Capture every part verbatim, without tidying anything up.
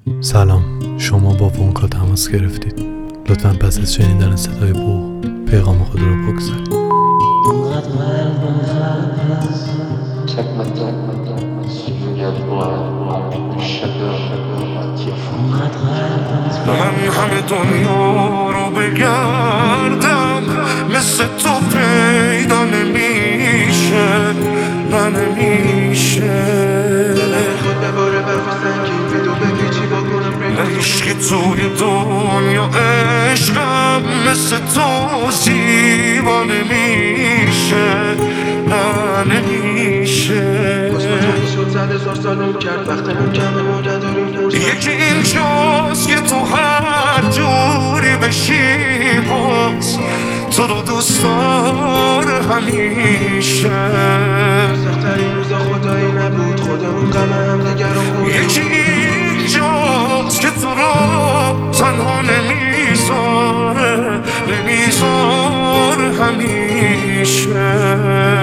سلام، شما با وونکا تماس گرفتید. لطفاً پس از شنیدن صدای بوق پیغام خود را بگذارید. من همه دنیا رو بگردم مثل تو پیدا نمیشه، نه نمیشه. نه هیچکی توی دنیا عشقم مثل تو زیبا نمیشه، نه نمیشه. یکی اینجاست که تو هر جوری بشی باز تو رو دوست داره همیشه. سخت‌ترین روزا خدایی نبود، خودمون غم همدیگه رو خوردیم. یکی اینجاست که تو رو تنها نمیذاره، نمیذاره همیشه.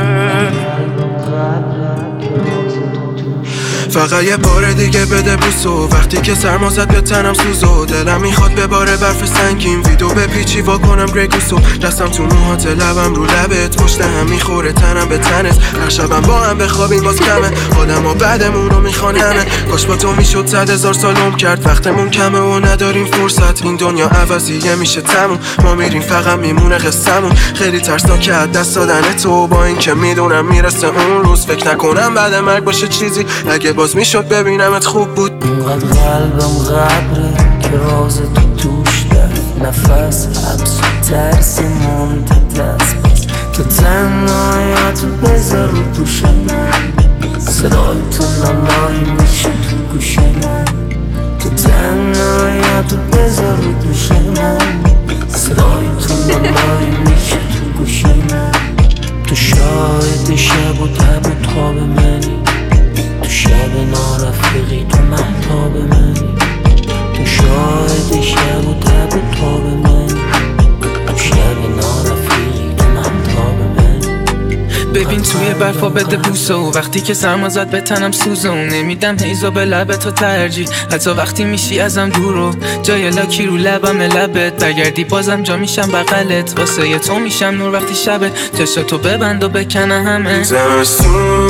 فقط یه بار دیگه بده بوسو، وقتی که سرما زد به تنم سوزو. دلم میخواد به باره برف سنگین ویدو به پیچی وا کنم گریگوسو. دستم تو موهات، لبم رو لبت، پشت هم میخوره تنم به تنت. هر شبم با هم بخوابیم باز کمه، آدم ها بعدمون رو میخوان همه. کاش با تو میشد صد هزار سال عمر کرد، وقتمون کمه و نداریم فرصت. این دنیا عوضیه میشه تموم، ما میریم فقط میمونه قصه‌مون. خیلی ترسناکه از دست دادن تو، با این که میدونم میرسه اون روز. فکر نکنم بعد مرگ باشه چیزی، اگه باز میشد ببینمت خوب بود. اونقدر قلبم غبره که راز تو توش داره، نفس حبس و ترس مونده دست بس. تو تنهاییاتو بذار رو دوش من، صدای تو لالایی میشه تو گوش من. تو تنهاییاتو بذار رو دوش من، صدای تو لالایی میشه تو گوش من. تو شاهد شب و تب و تاب منی، تو شب نارفیقی تو مهتاب منی. تو شاهد شب و تب و تاب منی، تو شب نارفیقی تو مهتاب منی. ببین توی برفا بده بوسو، وقتی که سرما زد به تنم سوزو. نمیدم هیزا به لبت تو ترجیح، حتی وقتی میشی ازم دورو. جای لاکی رو لبم لبت، برگردی بازم جا میشم بغلت. واسه ی تو میشم نور وقتی شبه، چشاتو ببند و بکنه همه. زمستون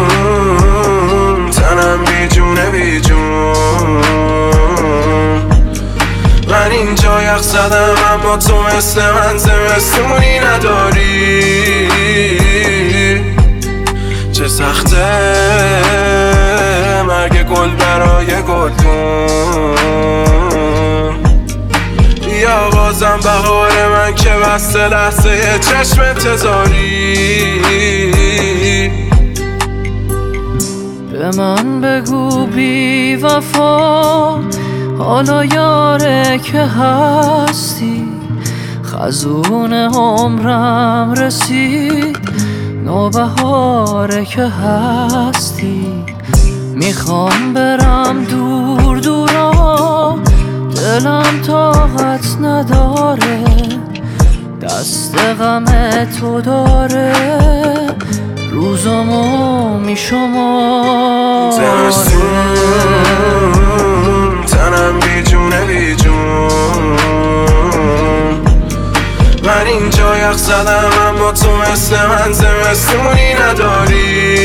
تنم بی جونه بی جون، من اینجا یخ زدم اما تو مثل من زمستونی نداری. چه سخته مرگ گل برای گلدون، بیا بازم بهار من که بسته لحظه چشم انتظاری. به من بگو بی وفا، حالا یاره که هستی. خزون عمرم رسید، نوبهاره که هستی. میخوام برم دور دورا، دلم طاقت نداره. دست غم تو داره، روزامو میشماره. زمستون تنم بی جونه بی جون، من اینجا یخ زدم اما تو مثل من زمستونی نداری.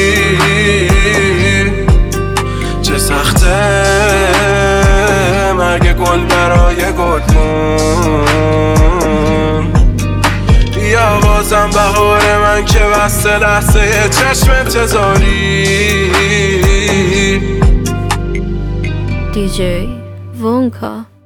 چه سخته مرگ گل برای گلدون، بیا بازم بهار من که بسته لحظه چشم انتظاری. دی جی وونکا.